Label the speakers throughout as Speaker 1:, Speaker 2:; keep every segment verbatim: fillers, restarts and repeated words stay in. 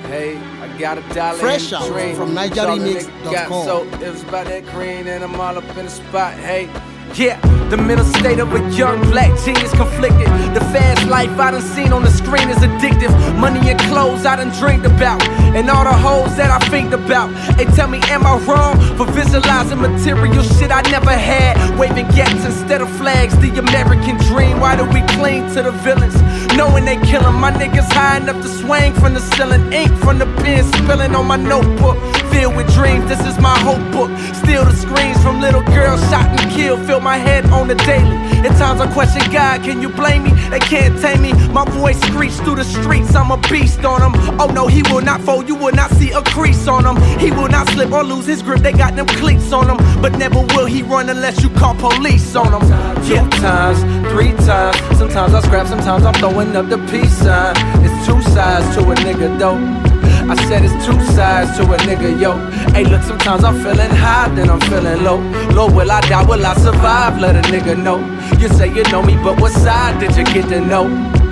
Speaker 1: Hey, I got a dollar
Speaker 2: Fresh
Speaker 1: in
Speaker 2: out
Speaker 1: the dream
Speaker 2: from Niger Remix dot com.
Speaker 1: So it was about that green and I'm all up in the spot. Hey, yeah, the mental state of a young black genius conflicted. The fast life I done seen on the screen is addictive. Money and clothes I done dreamed about, and all the hoes that I think about. They tell me, am I wrong for visualizing material shit I never had? Waving gats instead of flags, the American dream. Why do we cling to the villains, knowing they killing my niggas high enough to swing from the ceiling? Ink from the pen spilling on my notebook, filled with dreams. This is my hope book. Still the screams from little girls shot and killed fill my head on the daily. At times I question God, can you blame me? They can't tame me. My voice screeched through the streets, I'm a beast on them. Oh no, he will not fold, you will not see a crease on him. He will not slip or lose his grip, they got them cleats on him. But never will he run unless you call police on him. Two times, three times, sometimes I scrap, sometimes I'm throwing up the peace sign. It's two sides to a nigga though. I said it's two sides to a nigga, yo. Hey, look, sometimes I'm feeling high, then I'm feeling low. Low, will I die, will I survive? Let a nigga know. You say you know me, but what side did you get to know?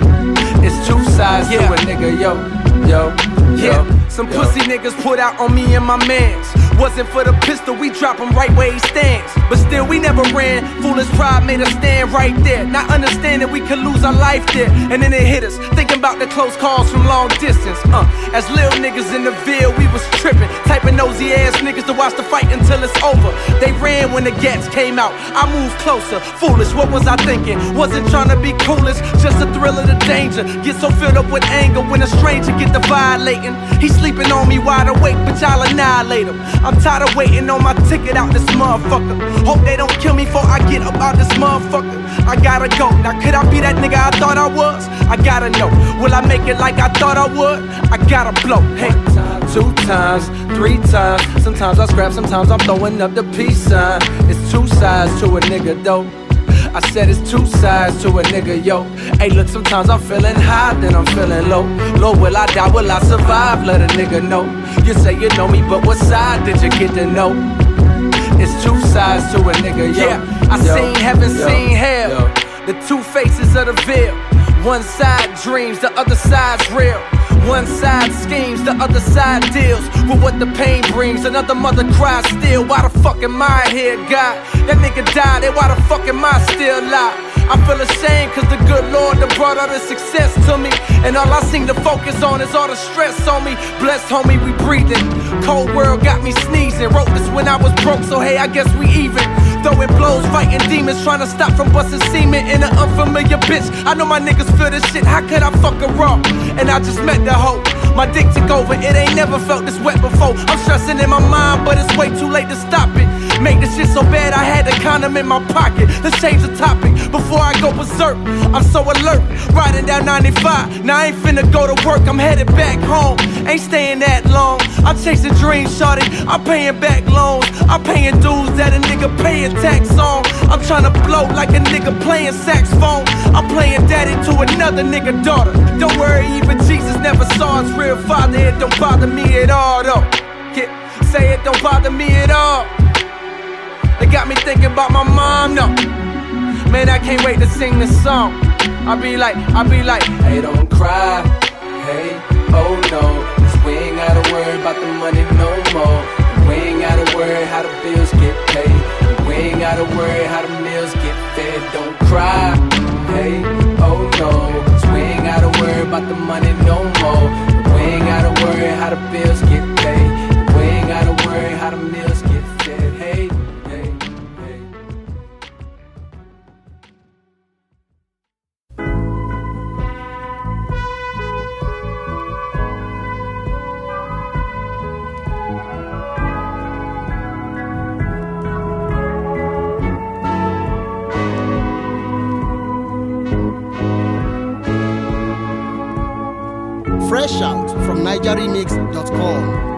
Speaker 1: It's two sides yeah. to a nigga, yo, yo, yeah. Yo. Some yo. pussy niggas put out on me and my mans. Wasn't for the pistol, we drop him right where he stands. But still, we never ran. Foolish pride made us stand right there, not understanding we could lose our life there. And then it hit us, thinking about the close calls from long distance. Uh, as little niggas in the Ville, we was tripping, typing nosy ass niggas to watch the fight until it's over. They ran when the gats came out, I moved closer. Foolish, what was I thinking? Wasn't trying to be coolest, just the thrill of the danger. Get so filled up with anger when a stranger get the violating. He sleeping on me wide awake, but y'all annihilate him. I'm tired of waiting on my ticket out this motherfucker. Hope they don't kill me before I get up out this motherfucker. I gotta go, now could I be that nigga I thought I was? I gotta know, will I make it like I thought I would? I gotta blow, hey. Two times, three times, sometimes I scrap, sometimes I'm throwing up the peace sign. It's two sides to a nigga though. I said it's two sides to a nigga, yo. Hey, look, sometimes I'm feeling high, then I'm feeling low. Low, will I die, will I survive? Let a nigga know. You say you know me, but what side did you get to know? It's two sides to a nigga, yo. Yeah, I yo, seen heaven, yo, seen hell, yo. The two faces of the veil. One side dreams, the other side's real. One side schemes, the other side deals with what the pain brings. Another mother cries still. Why the fuck am I here, God? That nigga died, and why the fuck am I still alive? I feel ashamed cause the good Lord that brought all the success to me, and all I seem to focus on is all the stress on me. Blessed homie, we breathing. Cold world got me sneezing. Wrote this when I was broke, so hey, I guess we even. Throwing blows, fighting demons, trying to stop from busting semen in an unfamiliar bitch. I know my niggas feel this shit, how could I fuck her raw? And I just met the hoe, my dick took over, it ain't never felt this wet before. I'm stressing in my mind, but it's way too late to stop it. Make this shit so bad I had a condom in my pocket. Let's change the topic before I go berserk. I'm so alert, riding down ninety-five. Now I ain't finna go to work, I'm headed back home. Ain't staying that long, I'm chasing dreams, shorty. I'm paying back loans, I'm paying dues that a nigga paying tax on. I'm tryna blow like a nigga playing saxophone. I'm playing daddy to another nigga daughter. Don't worry, even Jesus never saw his real father. It don't bother me at all though. Yeah, say it don't bother me at all. They got me thinking about my mom, no. Man, I can't wait to sing this song. I be like, I be like, hey, don't cry, hey, oh no. Cause we ain't gotta worry about the money no more. We ain't gotta worry how the bills get paid. We ain't gotta worry how the meals get fed. Don't cry, hey, oh no. Cause we ain't gotta worry about the money no more. We ain't gotta worry how the bills get paid. We ain't gotta worry how the meals get fed. Hey, hey, hey.
Speaker 2: Fresh out from Niger Remix dot com.